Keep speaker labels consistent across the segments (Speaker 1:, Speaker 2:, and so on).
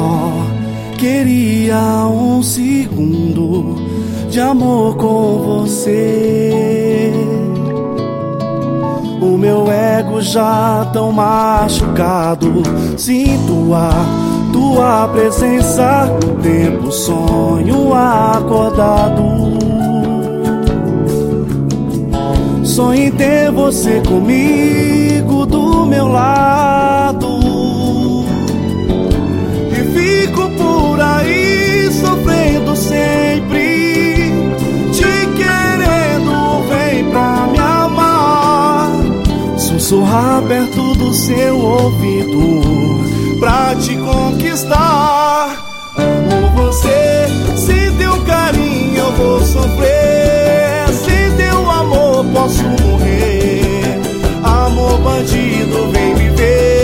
Speaker 1: só queria um segundo de amor com você. O meu ego já tão machucado, sinto a tua presença no tempo, sonho acordado. Sonho em ter você comigo do meu lado, e fico por aí sofrendo sempre, te querendo, vem pra me amar. Sussurrar perto do seu ouvido pra te conquistar. Amo você, sem teu carinho eu vou sofrer, sem teu amor posso morrer. Amor bandido, vem me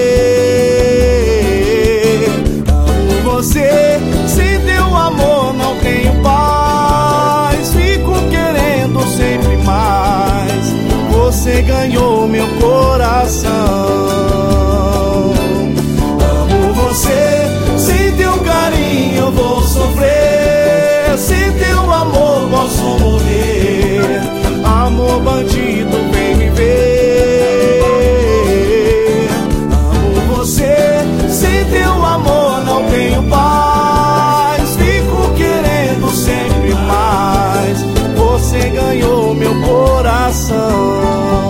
Speaker 1: ver. Amo você, sem teu amor não tenho paz, fico querendo sempre mais. Você ganhou meu coração. Amo você, sem teu carinho eu vou sofrer, sem teu amor posso morrer. Amor bandido, vem me ver. Amo você, sem teu amor não tenho paz, fico querendo sempre mais. Você ganhou meu coração.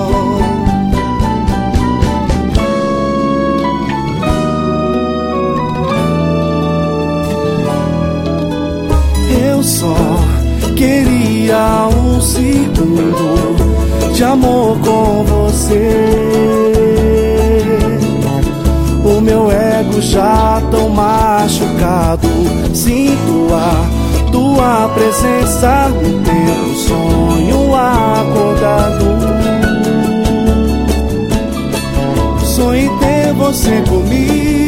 Speaker 1: Eu só queria um segundo de amor com você. O meu ego já tão machucado, sinto a tua presença no teu sonho acordado. Sonho em ter você comigo